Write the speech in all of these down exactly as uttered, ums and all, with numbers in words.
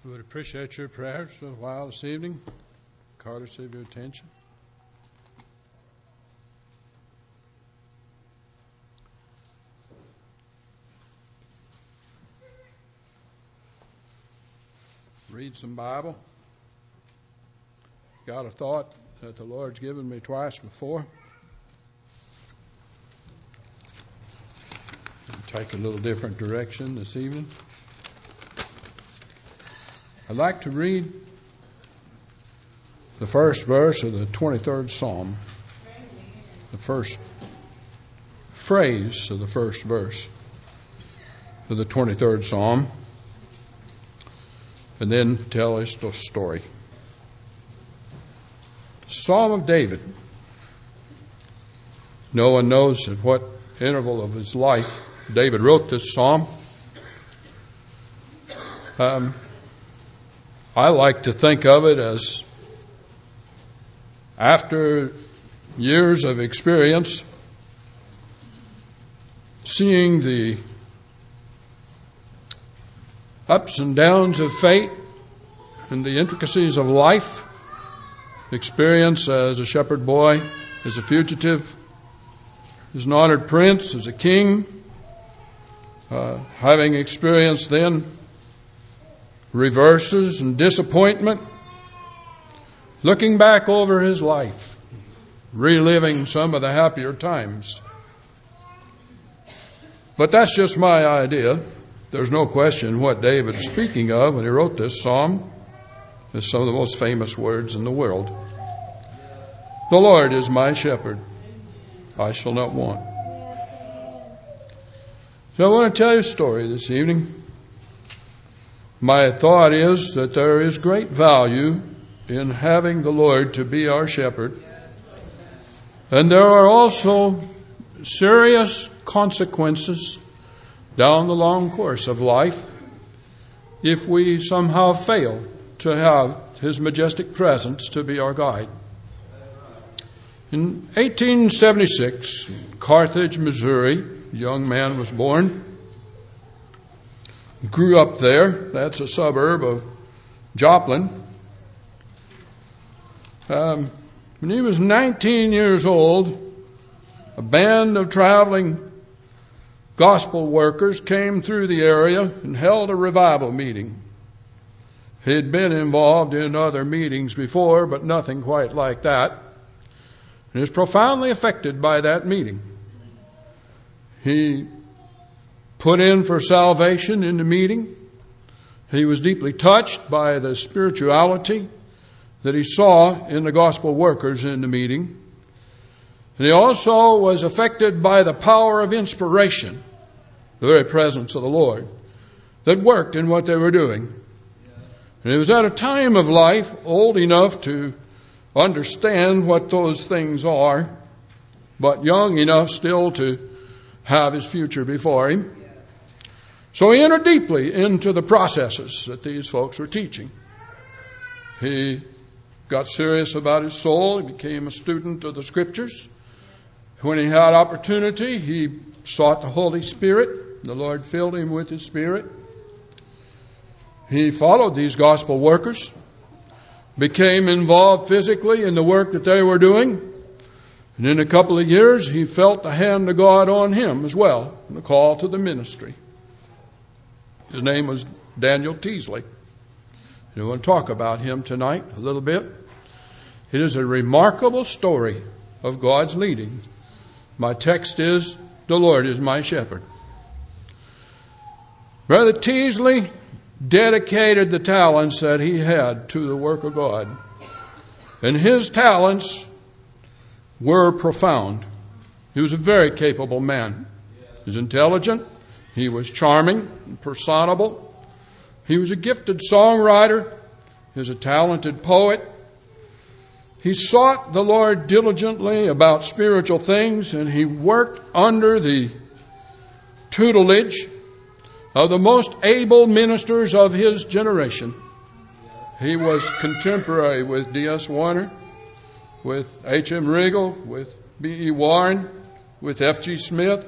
We would appreciate your prayers for a while this evening, courtesy of your attention. Read some Bible. Got a thought that the Lord's given me twice before. Take a little different direction this evening. I'd like to read the first verse of the twenty-third Psalm, the first phrase of the first verse of the twenty-third Psalm, and then tell us the story. Psalm of David. No one knows at what interval of his life David wrote this psalm. Um, I like to think of it as after years of experience, seeing the ups and downs of fate and the intricacies of life, experience as a shepherd boy, as a fugitive, as an honored prince, as a king, uh, having experienced then reverses and disappointment, looking back over his life, reliving some of the happier times. But that's just my idea. There's no question what David is speaking of when he wrote this psalm is some of the most famous words in the world. The Lord is my shepherd, I shall not want. So I want to tell you a story this evening. My thought is that there is great value in having the Lord to be our shepherd. And there are also serious consequences down the long course of life if we somehow fail to have His majestic presence to be our guide. In eighteen seventy-six, Carthage, Missouri, a young man was born. Grew up there. That's a suburb of Joplin. Um, when he was nineteen years old, a band of traveling gospel workers came through the area and held a revival meeting. He had been involved in other meetings before, but nothing quite like that. And he was profoundly affected by that meeting. He put in for salvation in the meeting. He was deeply touched by the spirituality that he saw in the gospel workers in the meeting. And he also was affected by the power of inspiration, the very presence of the Lord, that worked in what they were doing. And he was at a time of life old enough to understand what those things are, but young enough still to have his future before him. So he entered deeply into the processes that these folks were teaching. He got serious about his soul. He became a student of the Scriptures. When he had opportunity, he sought the Holy Spirit. The Lord filled him with His Spirit. He followed these gospel workers, became involved physically in the work that they were doing. And in a couple of years, he felt the hand of God on him as well, and the call to the ministry. His name was Daniel Teasley. We want to talk about him tonight a little bit. It is a remarkable story of God's leading. My text is, the Lord is my shepherd. Brother Teasley dedicated the talents that he had to the work of God. And his talents were profound. He was a very capable man. He was intelligent. He was charming and personable. He was a gifted songwriter. He was a talented poet. He sought the Lord diligently about spiritual things, and he worked under the tutelage of the most able ministers of his generation. He was contemporary with D S Warner, with H M Riegel, with B E Warren, with F G Smith.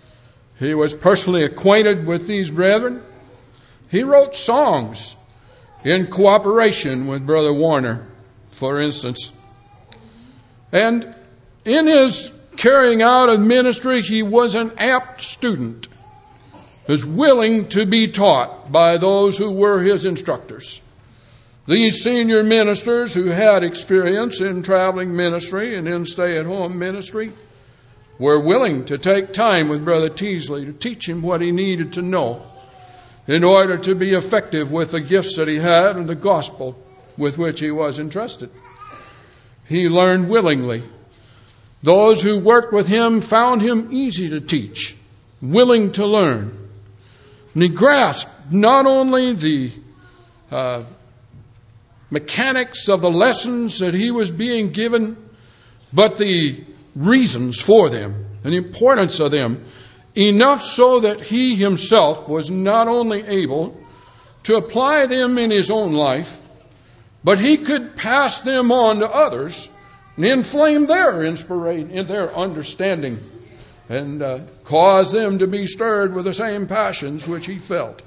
He was personally acquainted with these brethren. He wrote songs in cooperation with Brother Warner, for instance. And in his carrying out of ministry, he was an apt student, was willing to be taught by those who were his instructors. These senior ministers who had experience in traveling ministry and in stay-at-home ministry were willing to take time with Brother Teasley to teach him what he needed to know in order to be effective with the gifts that he had and the gospel with which he was entrusted. He learned willingly. Those who worked with him found him easy to teach, willing to learn. And he grasped not only the uh, mechanics of the lessons that he was being given, but the reasons for them and the importance of them, enough so that he himself was not only able to apply them in his own life, but he could pass them on to others and inflame their inspiration, their understanding, and uh, cause them to be stirred with the same passions which he felt.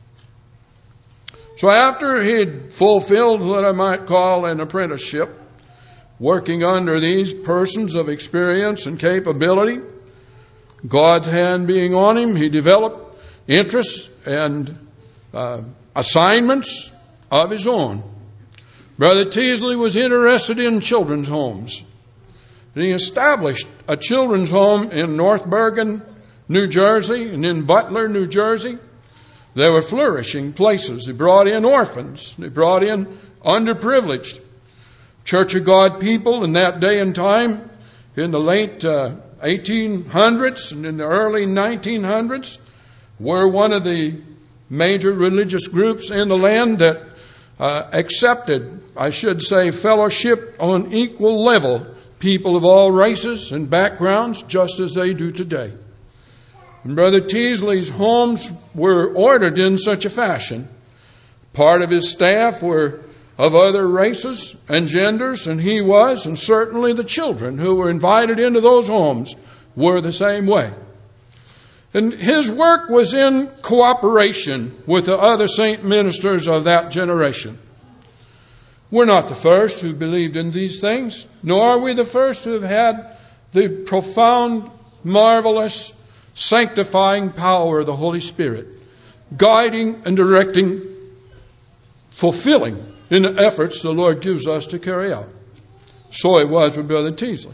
So after he'd fulfilled what I might call an apprenticeship, working under these persons of experience and capability, God's hand being on him, he developed interests and uh, assignments of his own. Brother Teasley was interested in children's homes. And he established a children's home in North Bergen, New Jersey, and in Butler, New Jersey. They were flourishing places. They brought in orphans. They brought in underprivileged Church of God people in that day and time, in the late uh, eighteen hundreds and in the early nineteen hundreds, were one of the major religious groups in the land that uh, accepted, I should say, fellowship on equal level, people of all races and backgrounds, just as they do today. And Brother Teasley's homes were ordered in such a fashion. Part of his staff were of other races and genders, and he was, and certainly the children who were invited into those homes were the same way. And his work was in cooperation with the other saint ministers of that generation. We're not the first who believed in these things, nor are we the first who have had the profound, marvelous, sanctifying power of the Holy Spirit, guiding and directing, fulfilling in the efforts the Lord gives us to carry out. So it was with Brother Teasley.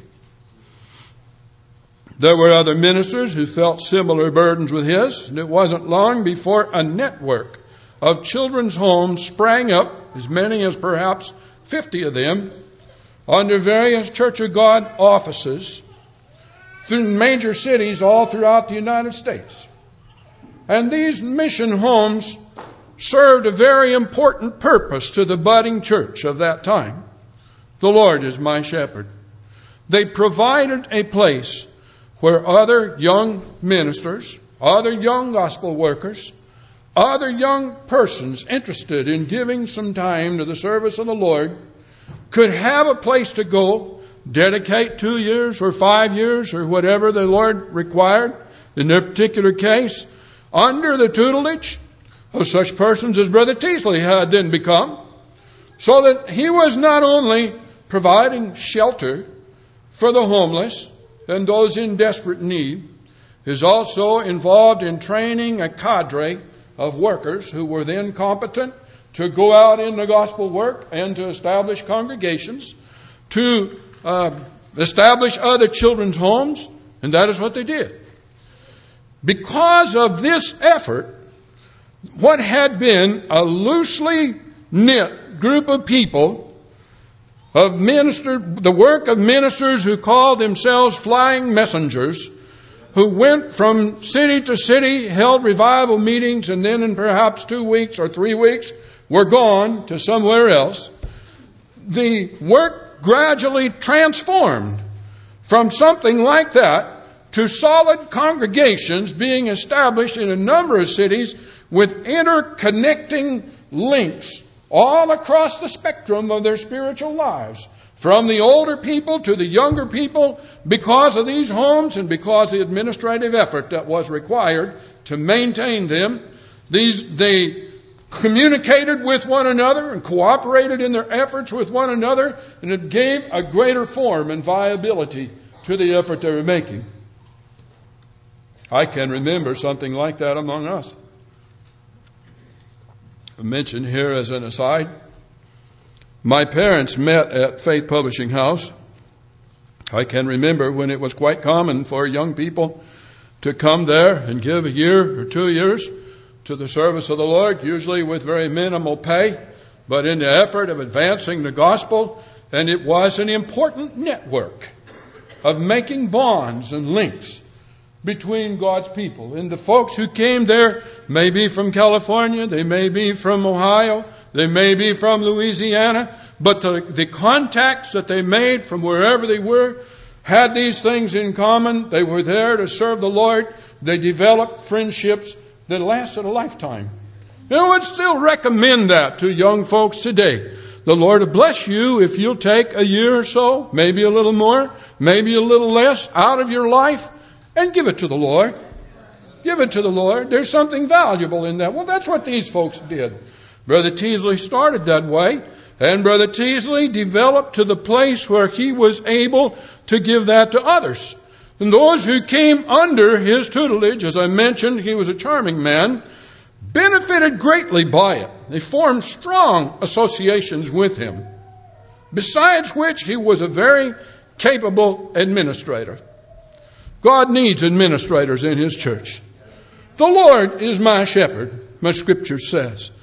There were other ministers who felt similar burdens with his, and it wasn't long before a network of children's homes sprang up, as many as perhaps fifty of them, under various Church of God offices through major cities all throughout the United States. And these mission homes served a very important purpose to the budding church of that time. The Lord is my shepherd. They provided a place where other young ministers, other young gospel workers, other young persons interested in giving some time to the service of the Lord could have a place to go, dedicate two years or five years or whatever the Lord required in their particular case, under the tutelage of such persons as Brother Teasley had then become, so that he was not only providing shelter for the homeless and those in desperate need, is also involved in training a cadre of workers who were then competent to go out in the gospel work and to establish congregations, to uh, establish other children's homes, and that is what they did. Because of this effort, what had been a loosely knit group of people of minister, the work of ministers who called themselves flying messengers, who went from city to city, held revival meetings, and then in perhaps two weeks or three weeks were gone to somewhere else. The work gradually transformed from something like that to solid congregations being established in a number of cities with interconnecting links all across the spectrum of their spiritual lives, from the older people to the younger people, because of these homes and because of the administrative effort that was required to maintain them. These, they communicated with one another and cooperated in their efforts with one another, and it gave a greater form and viability to the effort they were making. I can remember something like that among us. I mention here as an aside, my parents met at Faith Publishing House. I can remember when it was quite common for young people to come there and give a year or two years to the service of the Lord, usually with very minimal pay, but in the effort of advancing the gospel. And it was an important network of making bonds and links between God's people. And the folks who came there may be from California, they may be from Ohio, they may be from Louisiana, but the, the contacts that they made from wherever they were had these things in common. They were there to serve the Lord. They developed friendships that lasted a lifetime. And I would still recommend that to young folks today. The Lord will bless you if you'll take a year or so, maybe a little more, maybe a little less out of your life and give it to the Lord. Give it to the Lord. There's something valuable in that. Well, that's what these folks did. Brother Teasley started that way, and Brother Teasley developed to the place where he was able to give that to others. And those who came under his tutelage, as I mentioned, he was a charming man, benefited greatly by it. They formed strong associations with him. Besides which, he was a very capable administrator. God needs administrators in His church. The Lord is my shepherd, my scripture says.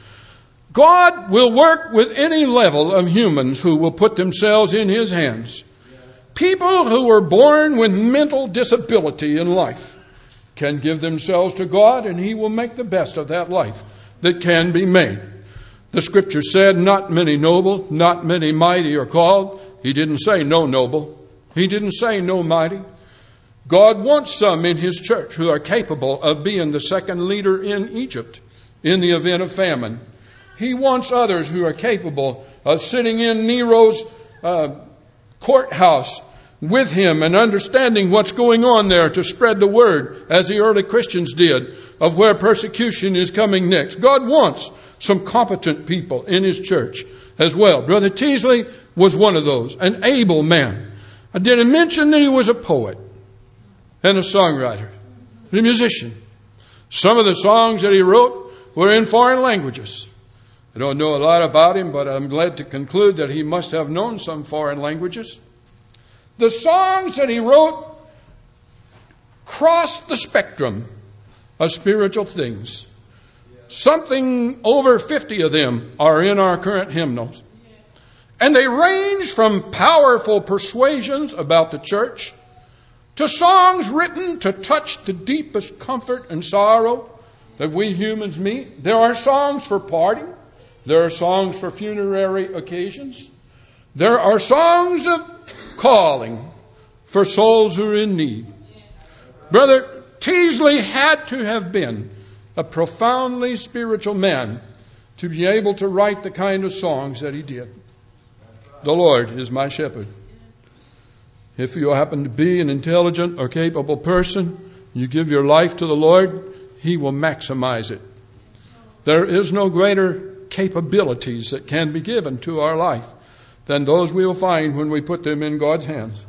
God will work with any level of humans who will put themselves in His hands. People who are born with mental disability in life can give themselves to God, and He will make the best of that life that can be made. The scripture said, not many noble, not many mighty are called. He didn't say no noble. He didn't say no mighty. God wants some in His church who are capable of being the second leader in Egypt in the event of famine. He wants others who are capable of sitting in Nero's uh, courthouse with him and understanding what's going on there to spread the word, as the early Christians did, of where persecution is coming next. God wants some competent people in His church as well. Brother Teasley was one of those, an able man. I didn't mention that he was a poet and a songwriter, and a musician. Some of the songs that he wrote were in foreign languages. I don't know a lot about him, but I'm glad to conclude that he must have known some foreign languages. The songs that he wrote crossed the spectrum of spiritual things. Something over fifty of them are in our current hymnals. And they range from powerful persuasions about the church to songs written to touch the deepest comfort and sorrow that we humans meet. There are songs for parting. There are songs for funerary occasions. There are songs of calling for souls who are in need. Brother Teasley had to have been a profoundly spiritual man to be able to write the kind of songs that he did. The Lord is my shepherd. If you happen to be an intelligent or capable person, you give your life to the Lord, He will maximize it. There is no greater capabilities that can be given to our life than those we will find when we put them in God's hands.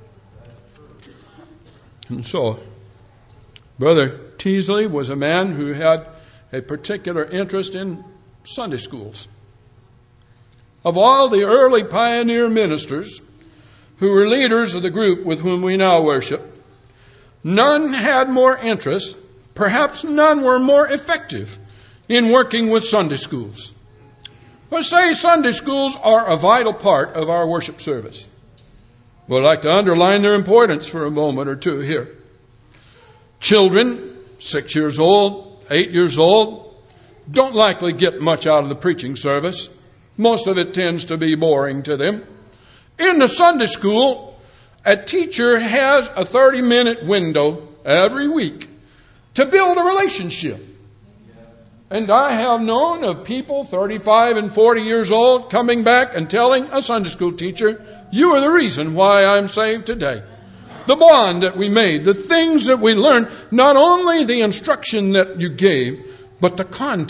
And so, Brother Teasley was a man who had a particular interest in Sunday schools. Of all the early pioneer ministers who were leaders of the group with whom we now worship, none had more interest, perhaps none were more effective in working with Sunday schools. Let's say Sunday schools are a vital part of our worship service. We'd like to underline their importance for a moment or two here. Children, six years old, eight years old, don't likely get much out of the preaching service. Most of it tends to be boring to them. In the Sunday school, a teacher has a thirty-minute window every week to build a relationship. And I have known of people thirty-five and forty years old coming back and telling a Sunday school teacher, you are the reason why I'm saved today. The bond that we made, the things that we learned, not only the instruction that you gave, but the contact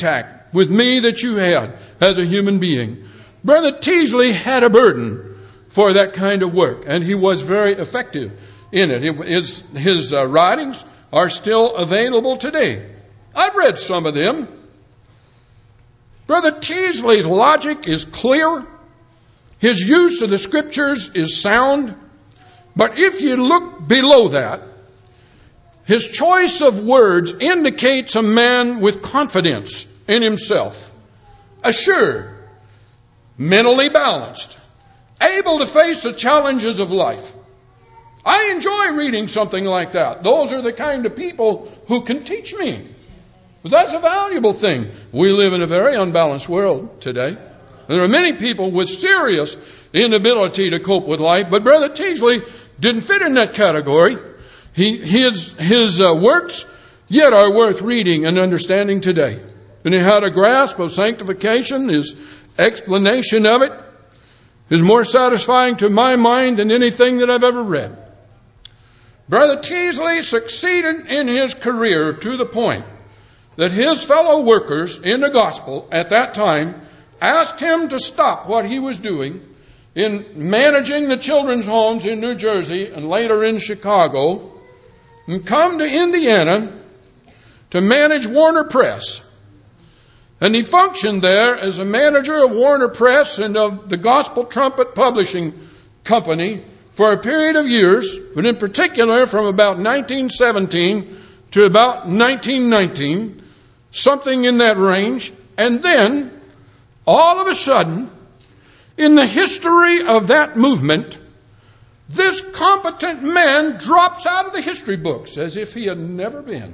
with me that you had as a human being. Brother Teasley had a burden for that kind of work, and he was very effective in it. His, his uh, writings are still available today. I've read some of them. Brother Teasley's logic is clear. His use of the Scriptures is sound. But if you look below that, his choice of words indicates a man with confidence in himself, assured, mentally balanced, able to face the challenges of life. I enjoy reading something like that. Those are the kind of people who can teach me. But that's a valuable thing. We live in a very unbalanced world today. There are many people with serious inability to cope with life, but Brother Teasley didn't fit in that category. He, his his uh, works yet are worth reading and understanding today. And he had a grasp of sanctification. His explanation of it is more satisfying to my mind than anything that I've ever read. Brother Teasley succeeded in his career to the point that his fellow workers in the gospel at that time asked him to stop what he was doing in managing the children's homes in New Jersey and later in Chicago and come to Indiana to manage Warner Press. And he functioned there as a manager of Warner Press and of the Gospel Trumpet Publishing Company for a period of years, but in particular from about nineteen seventeen to about nineteen nineteen, something in that range. And then, all of a sudden, in the history of that movement, this competent man drops out of the history books as if he had never been.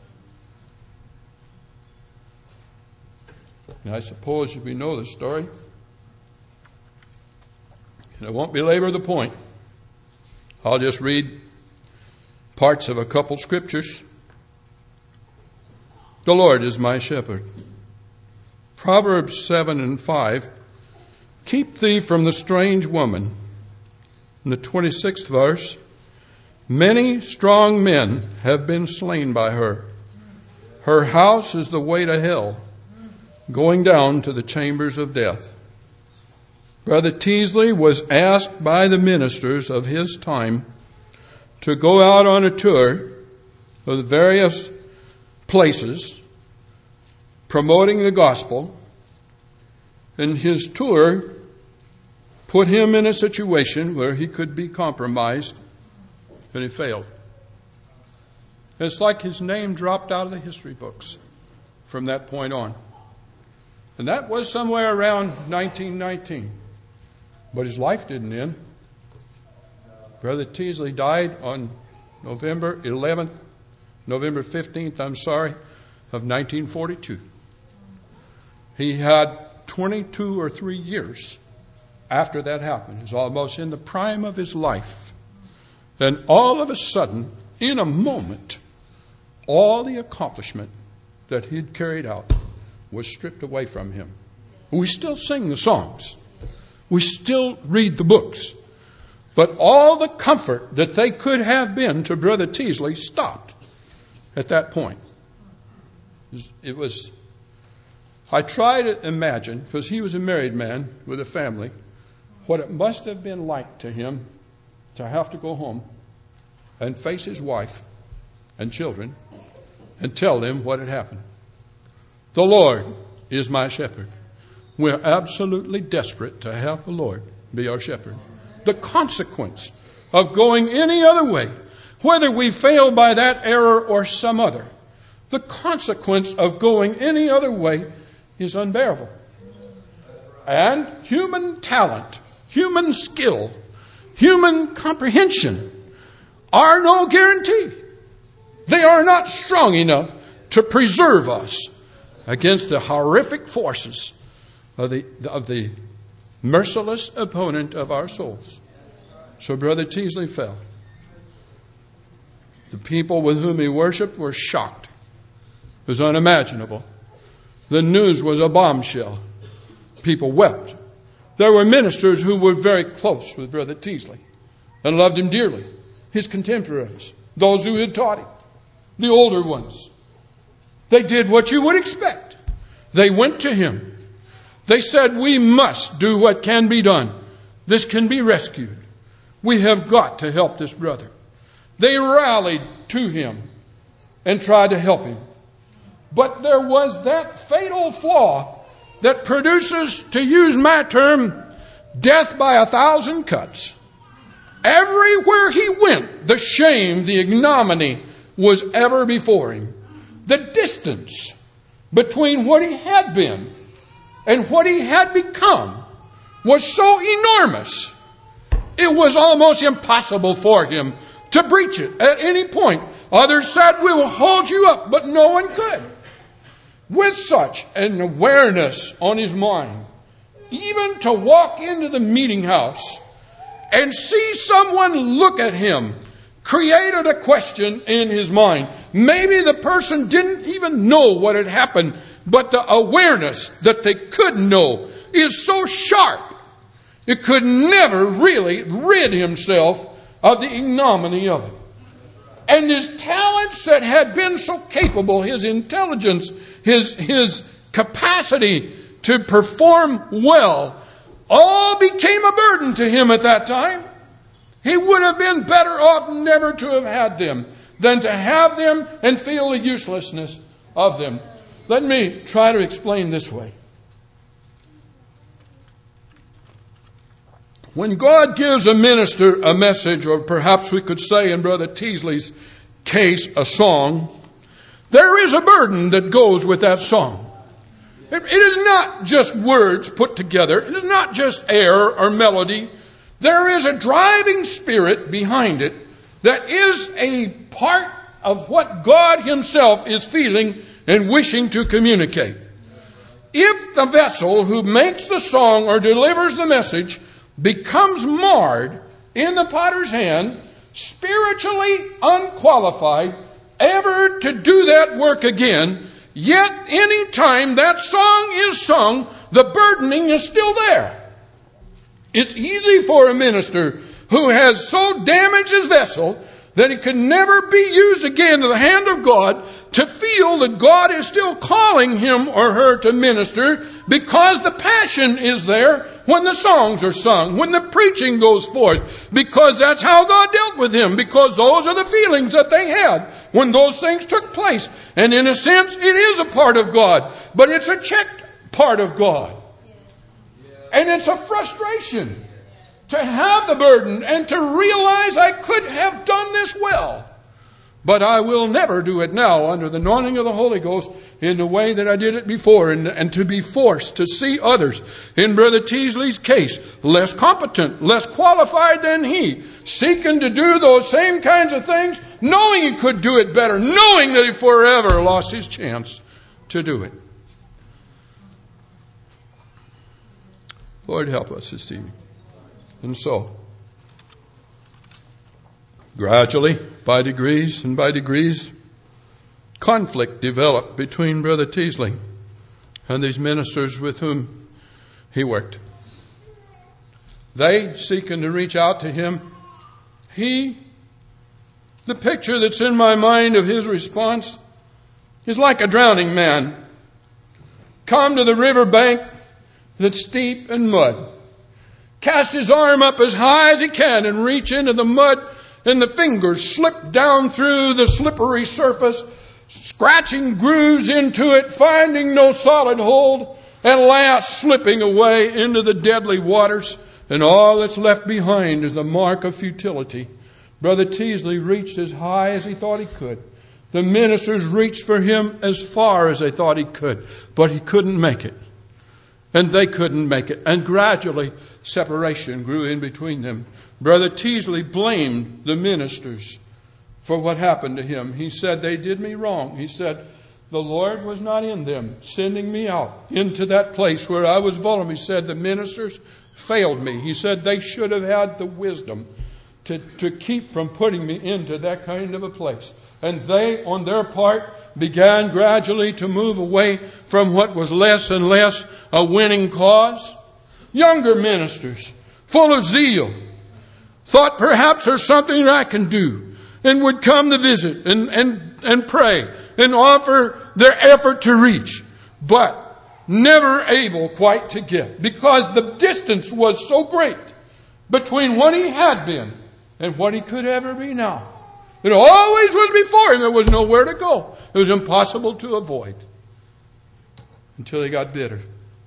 I suppose we know the story. And I won't belabor the point. I'll just read parts of a couple scriptures. The Lord is my shepherd. Proverbs seven and five. Keep thee from the strange woman. In the twenty-sixth verse, many strong men have been slain by her. Her house is the way to hell, going down to the chambers of death. Brother Teasley was asked by the ministers of his time to go out on a tour of the various places promoting the gospel, and his tour put him in a situation where he could be compromised, and he failed. It's like his name dropped out of the history books from that point on. And that was somewhere around nineteen nineteen. But his life didn't end. Brother Teasley died on November eleventh, November fifteenth, I'm sorry, of nineteen forty-two. He had twenty-two or three years after that happened. He was almost in the prime of his life. And all of a sudden, in a moment, all the accomplishment that he'd carried out was stripped away from him. We still sing the songs. We still read the books. But all the comfort that they could have been to Brother Teasley stopped at that point. It was, I try to imagine, because he was a married man with a family, what it must have been like to him to have to go home and face his wife and children and tell them what had happened. The Lord is my shepherd. We're absolutely desperate to have the Lord be our shepherd. The consequence of going any other way, whether we fail by that error or some other, the consequence of going any other way is unbearable. And human talent, human skill, human comprehension are no guarantee. They are not strong enough to preserve us against the horrific forces of the, of the merciless opponent of our souls. So Brother Teasley fell. The people with whom he worshiped were shocked. It was unimaginable. The news was a bombshell. People wept. There were ministers who were very close with Brother Teasley and loved him dearly. His contemporaries, those who had taught him, the older ones. They did what you would expect. They went to him. They said, we must do what can be done. This can be rescued. We have got to help this brother. They rallied to him and tried to help him. But there was that fatal flaw that produces, to use my term, death by a thousand cuts. Everywhere he went, the shame, the ignominy was ever before him. The distance between what he had been and what he had become was so enormous, it was almost impossible for him to breach it at any point. Others said, we will hold you up, but no one could. With such an awareness on his mind, even to walk into the meeting house and see someone look at him created a question in his mind. Maybe the person didn't even know what had happened, but the awareness that they could know is so sharp, it could never really rid himself of the ignominy of it. And his talents that had been so capable, his intelligence, his, his capacity to perform well, all became a burden to him at that time. He would have been better off never to have had them than to have them and feel the uselessness of them. Let me try to explain this way. When God gives a minister a message, or perhaps we could say in Brother Teasley's case, a song, there is a burden that goes with that song. It, it is not just words put together. It is not just air or melody. There is a driving spirit behind it that is a part of what God himself is feeling and wishing to communicate. If the vessel who makes the song or delivers the message becomes marred in the potter's hand, spiritually unqualified ever to do that work again, yet any time that song is sung, the burdening is still there. It's easy for a minister who has so damaged his vessel that it can never be used again to the hand of God to feel that God is still calling him or her to minister, because the passion is there when the songs are sung, when the preaching goes forth, because that's how God dealt with him, because those are the feelings that they had when those things took place. And in a sense, it is a part of God, but it's a checked part of God. And it's a frustration to have the burden and to realize I could have done this well, but I will never do it now under the anointing of the Holy Ghost in the way that I did it before, and, and to be forced to see others, in Brother Teasley's case, less competent, less qualified than he, seeking to do those same kinds of things, knowing he could do it better, knowing that he forever lost his chance to do it. Lord, help us this evening. And so, gradually, by degrees and by degrees, conflict developed between Brother Teasley and these ministers with whom he worked. They seeking to reach out to him. He, the picture that's in my mind of his response is like a drowning man. Come to the river bank that's steep and mud. Cast his arm up as high as he can and reach into the mud, and the fingers slip down through the slippery surface, scratching grooves into it, finding no solid hold, and last slipping away into the deadly waters, and all that's left behind is the mark of futility. Brother Teasley reached as high as he thought he could. The ministers reached for him as far as they thought he could, but he couldn't make it. And they couldn't make it. And gradually, separation grew in between them. Brother Teasley blamed the ministers for what happened to him. He said, they did me wrong. He said, the Lord was not in them, sending me out into that place where I was vulnerable. He said, the ministers failed me. He said, they should have had the wisdom to, to keep from putting me into that kind of a place. And they, on their part, began gradually to move away from what was less and less a winning cause. Younger ministers, full of zeal, thought perhaps there's something I can do, and would come to visit and, and, and pray and offer their effort to reach. But never able quite to get, because the distance was so great between what he had been and what he could ever be now. It always was before him. There was nowhere to go. It was impossible to avoid. Until he got bitter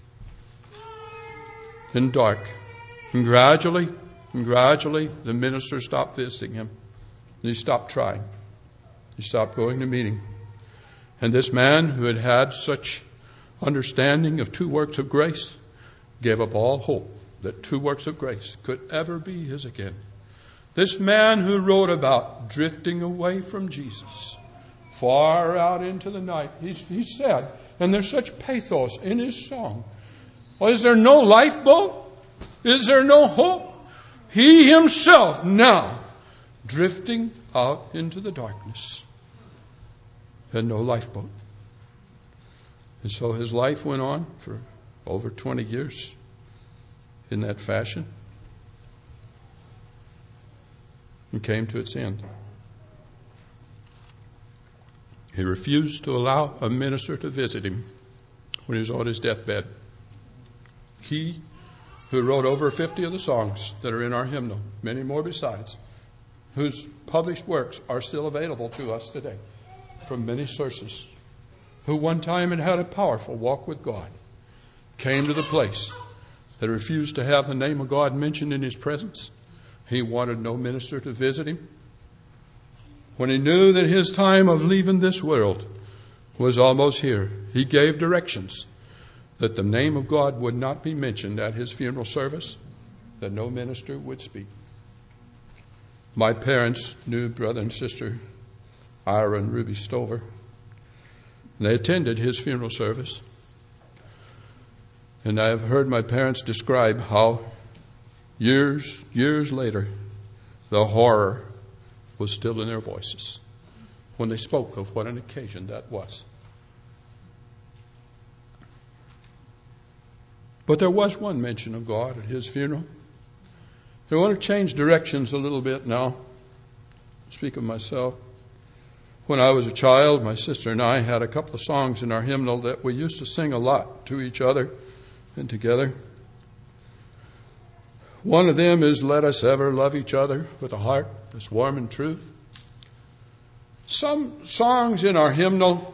and dark. And gradually, and gradually, the minister stopped visiting him. He stopped trying. He stopped going to meeting. And this man who had had such understanding of two works of grace gave up all hope that two works of grace could ever be his again. This man who wrote about drifting away from Jesus, far out into the night, he, he said, and there's such pathos in his song, well, is there no lifeboat? Is there no hope? He himself now drifting out into the darkness, and no lifeboat. And so his life went on for over twenty years in that fashion, and came to its end. He refused to allow a minister to visit him when he was on his deathbed. He who wrote over fifty of the songs that are in our hymnal, many more besides, whose published works are still available to us today from many sources, who one time had had a powerful walk with God, came to the place that refused to have the name of God mentioned in his presence. He wanted no minister to visit him. When he knew that his time of leaving this world was almost here, he gave directions that the name of God would not be mentioned at his funeral service, that no minister would speak. My parents knew brother and sister Ira and Ruby Stover. They attended his funeral service. And I have heard my parents describe how years, years later, the horror was still in their voices when they spoke of what an occasion that was. But there was one mention of God at his funeral. I want to change directions a little bit now. Speak of myself. When I was a child, my sister and I had a couple of songs in our hymnal that we used to sing a lot to each other and together. One of them is, "Let us ever love each other with a heart that's warm and true." Some songs in our hymnal,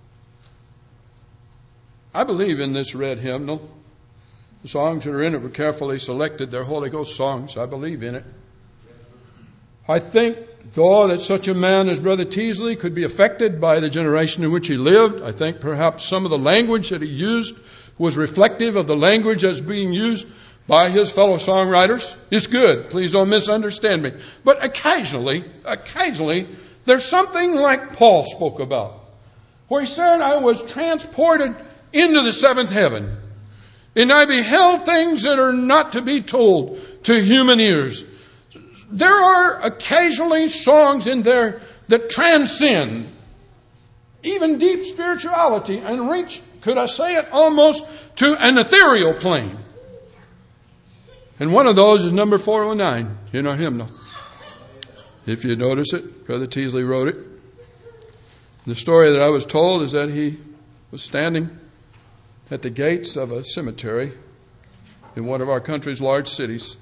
I believe in this red hymnal. The songs that are in it were carefully selected. They're Holy Ghost songs. I believe in it. I think, though, that such a man as Brother Teasley could be affected by the generation in which he lived. I think perhaps some of the language that he used was reflective of the language that's being used by his fellow songwriters. It's good. Please don't misunderstand me. But occasionally, occasionally, there's something like Paul spoke about, where he said, "I was transported into the seventh heaven, and I beheld things that are not to be told to human ears." There are occasionally songs in there that transcend even deep spirituality and reach, could I say it, almost to an ethereal plane. And one of those is number four oh nine in our hymnal. If you notice it, Brother Teasley wrote it. The story that I was told is that he was standing at the gates of a cemetery in one of our country's large cities.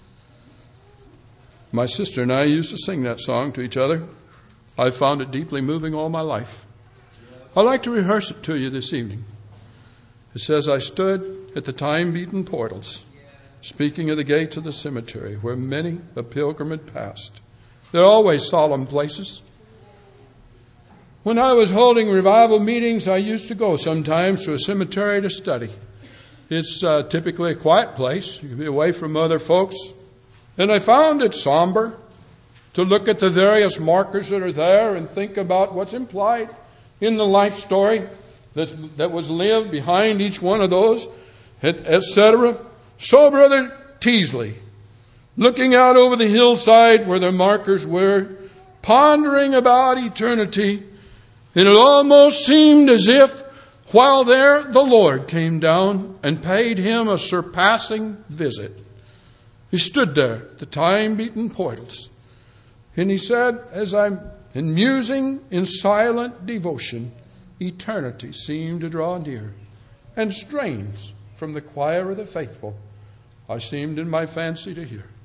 My sister and I used to sing that song to each other. I found it deeply moving all my life. I'd like to rehearse it to you this evening. It says, "I stood at the time-beaten portals, speaking of the gates of the cemetery, where many a pilgrim had passed. They're always solemn places. When I was holding revival meetings, I used to go sometimes to a cemetery to study. It's uh, typically a quiet place. You can be away from other folks. And I found it somber to look at the various markers that are there and think about what's implied in the life story that, that was lived behind each one of those, et cetera. So, Brother Teasley, looking out over the hillside where the markers were, pondering about eternity, and it almost seemed as if while there the Lord came down and paid him a surpassing visit. He stood there at the time-beaten portals, and he said, as I'm in musing in silent devotion, eternity seemed to draw near. and strains from the choir of the faithful I seemed in my fancy to hear.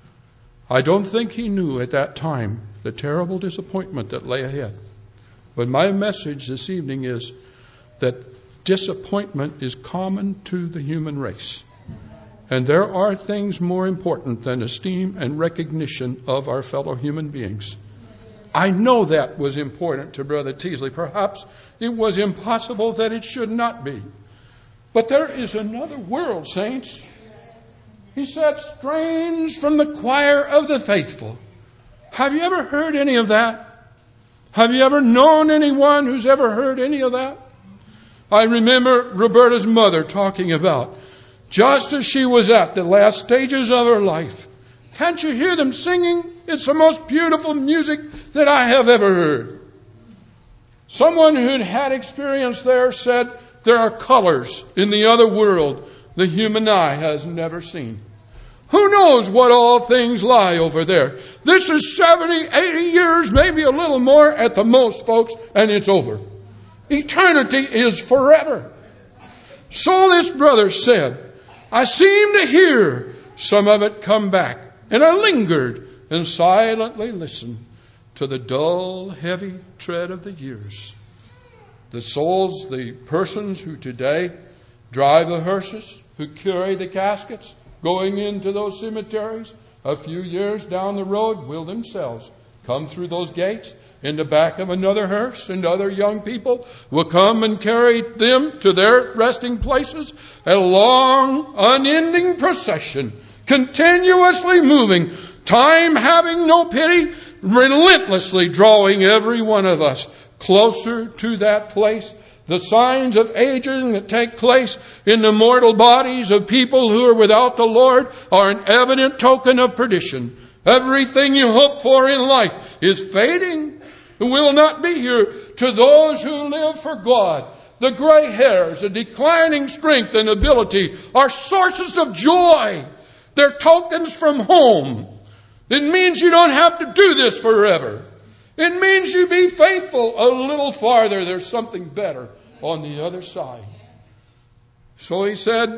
I don't think he knew at that time the terrible disappointment that lay ahead. But my message this evening is that disappointment is common to the human race. And there are things more important than esteem and recognition of our fellow human beings. I know that was important to Brother Teasley. Perhaps it was impossible that it should not be. But there is another world, saints. He said, strains from the choir of the faithful. Have you ever heard any of that? Have you ever known anyone who's ever heard any of that? I remember Roberta's mother talking about just as she was at the last stages of her life. Can't you hear them singing? It's the most beautiful music that I have ever heard. Someone who'd had experience there said there are colors in the other world the human eye has never seen. Who knows what all things lie over there? This is seventy, eighty years, maybe a little more at the most, folks, and it's over. Eternity is forever. So this brother said, I seemed to hear some of it come back, and I lingered and silently listened to the dull, heavy tread of the years. The souls, the persons who today drive the hearses, who carry the caskets, going into those cemeteries, a few years down the road will themselves come through those gates in the back of another hearse, and other young people will come and carry them to their resting places. A long, unending procession, continuously moving, time having no pity, relentlessly drawing every one of us closer to that place. The signs of aging that take place in the mortal bodies of people who are without the Lord are an evident token of perdition. Everything you hope for in life is fading. It will not be here. To those who live for God, the gray hairs, the declining strength and ability are sources of joy. They're tokens from home. It means you don't have to do this forever. It means you be faithful a little farther. There's something better on the other side. So he said,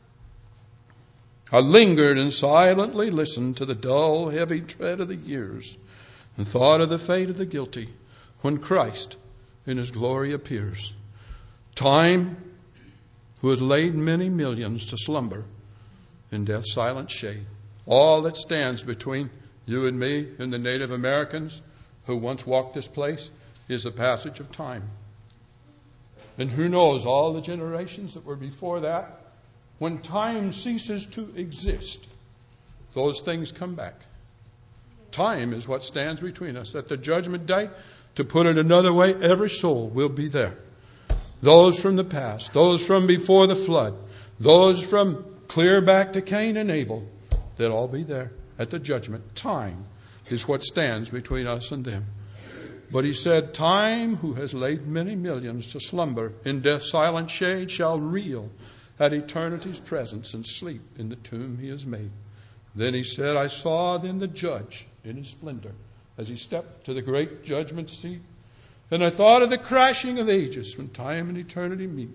I lingered and silently listened to the dull, heavy tread of the years and thought of the fate of the guilty when Christ in his glory appears. Time, who has laid many millions to slumber in death's silent shade. All that stands between you and me and the Native Americans who once walked this place is the passage of time. And who knows all the generations that were before that. When time ceases to exist, those things come back. Time is what stands between us. At the judgment day, to put it another way, every soul will be there. Those from the past, those from before the flood, those from clear back to Cain and Abel, they'll all be there at the judgment. Time is what stands between us and them. But he said, time, who has laid many millions to slumber in death's silent shade, shall reel at eternity's presence and sleep in the tomb he has made. Then he said, I saw then the judge in his splendor as he stepped to the great judgment seat. And I thought of the crashing of ages when time and eternity meet.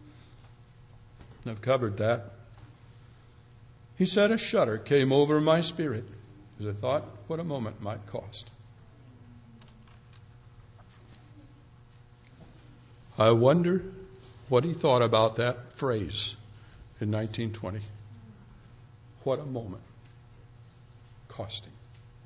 I've covered that. He said, a shudder came over my spirit as I thought what a moment might cost. I wonder what he thought about that phrase in nineteen twenty. What a moment cost him.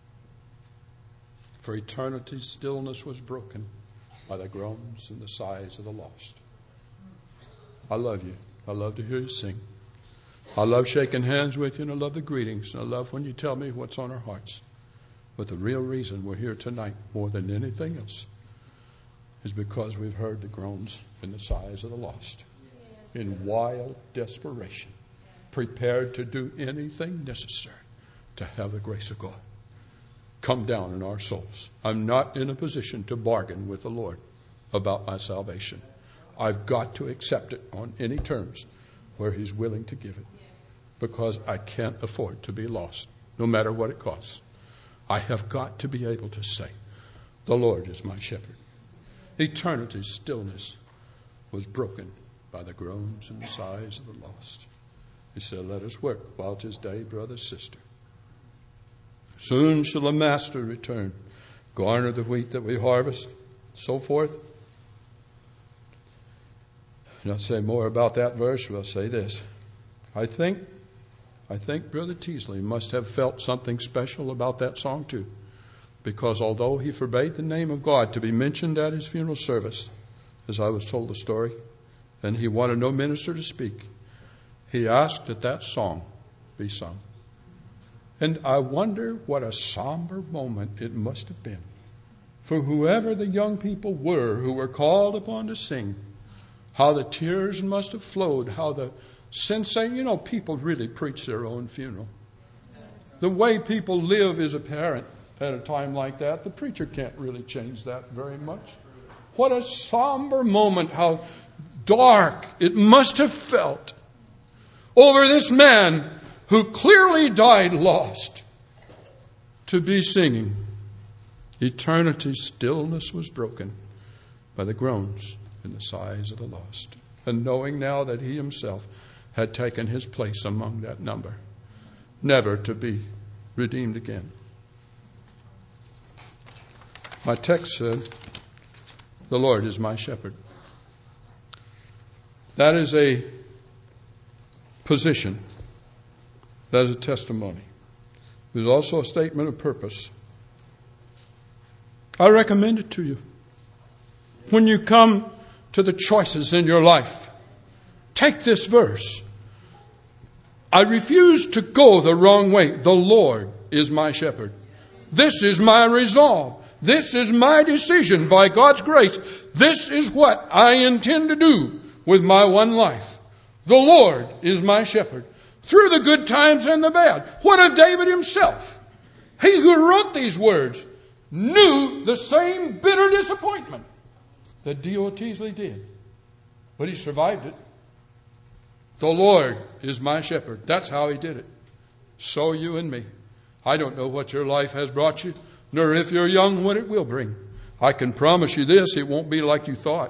For eternity's stillness was broken by the groans and the sighs of the lost. I love you. I love to hear you sing. I love shaking hands with you, and I love the greetings, and I love when you tell me what's on our hearts. But the real reason we're here tonight, more than anything else, is because we've heard the groans and the sighs of the lost in wild desperation, prepared to do anything necessary to have the grace of God come down in our souls. I'm not in a position to bargain with the Lord about my salvation. I've got to accept it on any terms where he's willing to give it, because I can't afford to be lost, no matter what it costs. I have got to be able to say, the Lord is my shepherd. Eternity's stillness was broken by the groans and sighs of the lost. He said, let us work while 'tis day, brother, sister. Soon shall the master return, garner the wheat that we harvest, so forth. Not say more about that verse, we'll say this. I think, I think Brother Teasley must have felt something special about that song too. Because although he forbade the name of God to be mentioned at his funeral service, as I was told the story, and he wanted no minister to speak, he asked that that song be sung. And I wonder what a somber moment it must have been for whoever the young people were who were called upon to sing. How the tears must have flowed, how the sensation, you know, people really preach their own funeral. The way people live is apparent at a time like that. The preacher can't really change that very much. What a somber moment, how dark it must have felt over this man who clearly died lost to be singing. Eternity's stillness was broken by the groans and the sighs of the lost. And knowing now that he himself had taken his place among that number, never to be redeemed again. My text said, the Lord is my shepherd. That is a position. That is a testimony. It is also a statement of purpose. I recommend it to you. When you come to the choices in your life, take this verse. I refuse to go the wrong way. The Lord is my shepherd. This is my resolve. This is my decision by God's grace. This is what I intend to do with my one life. The Lord is my shepherd. Through the good times and the bad. What of David himself? He who wrote these words knew the same bitter disappointment that D O Teasley did. But he survived it. The Lord is my shepherd. That's how he did it. So you and me. I don't know what your life has brought you, nor if you're young what it will bring. I can promise you this, it won't be like you thought.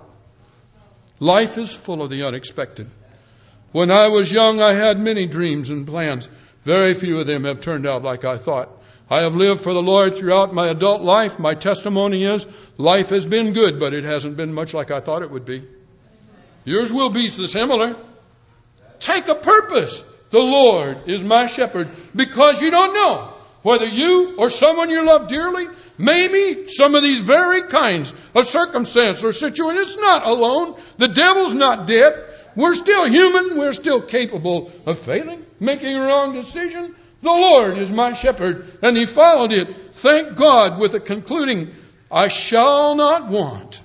Life is full of the unexpected. When I was young, I had many dreams and plans. Very few of them have turned out like I thought. I have lived for the Lord throughout my adult life. My testimony is, life has been good, but it hasn't been much like I thought it would be. Yours will be similar. Take a purpose. The Lord is my shepherd, because you don't know whether you or someone you love dearly may meet some of these very kinds of circumstance or situation. It's not alone. The devil's not dead. We're still human. We're still capable of failing, making a wrong decision. The Lord is my shepherd. And he followed it, thank God, with the concluding, I shall not want.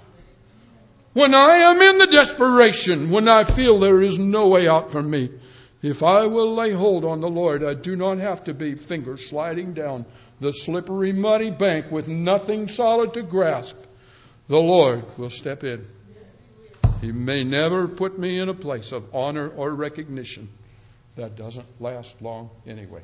When I am in the desperation, when I feel there is no way out for me, if I will lay hold on the Lord, I do not have to be fingers sliding down the slippery, muddy bank with nothing solid to grasp. The Lord will step in. He may never put me in a place of honor or recognition. That doesn't last long anyway.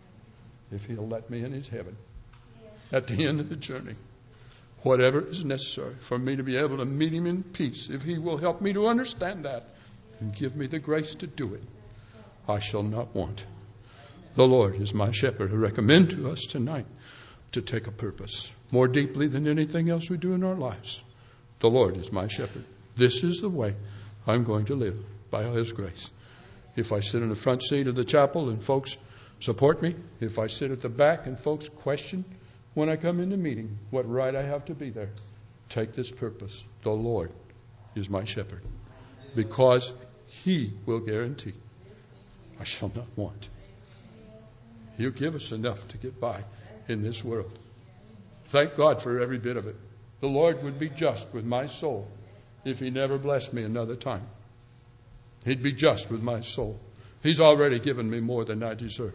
If he'll let me in his heaven at the end of the journey. Whatever is necessary for me to be able to meet him in peace, if he will help me to understand that and give me the grace to do it, I shall not want. The Lord is my shepherd. I recommend to us tonight to take a purpose more deeply than anything else we do in our lives. The Lord is my shepherd. This is the way I'm going to live by his grace. If I sit in the front seat of the chapel and folks support me, if I sit at the back and folks question when I come into meeting what right I have to be there, take this purpose. The Lord is my shepherd, because he will guarantee I shall not want. He'll give us enough to get by in this world. Thank God for every bit of it. The Lord would be just with my soul if he never blessed me another time. He'd be just with my soul. He's already given me more than I deserve.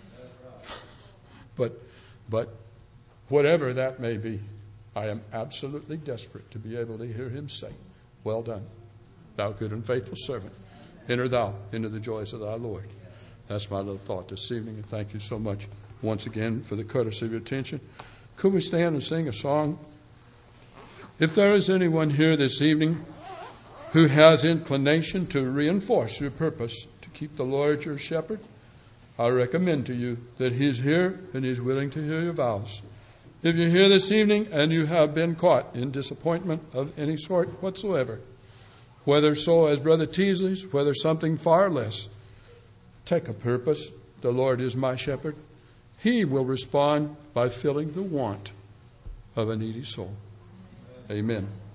But, but whatever that may be, I am absolutely desperate to be able to hear him say, well done, thou good and faithful servant. Enter thou into the joys of thy Lord. That's my little thought this evening, and thank you so much once again for the courtesy of your attention. Could we stand and sing a song? If there is anyone here this evening who has inclination to reinforce your purpose to keep the Lord your shepherd, I recommend to you that He's here and He's willing to hear your vows. If you're here this evening and you have been caught in disappointment of any sort whatsoever, whether so as Brother Teasley's, whether something far less, take a purpose. The Lord is my shepherd. He will respond by filling the want of a needy soul. Amen.